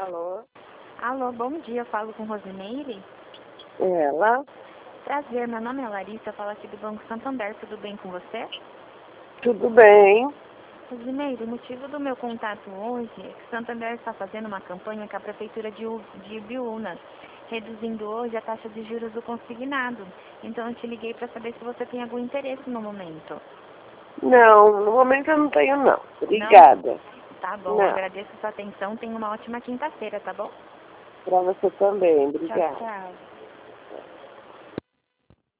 Alô? Alô, bom dia, eu falo com Rosimeire. Ela? Prazer, meu nome é Larissa, eu falo aqui do Banco Santander, tudo bem com você? Tudo bem? Rosimeire, o motivo do meu contato hoje é que o Santander está fazendo uma campanha com a Prefeitura de Ibiúna, reduzindo hoje a taxa de juros do consignado. Então eu te liguei para saber se você tem algum interesse no momento. Não, no momento eu não tenho não. Obrigada. Não? Tá bom, Não. agradeço a sua atenção, tenha uma ótima quinta-feira, tá bom? Pra você também, Tchau, obrigada. tchau.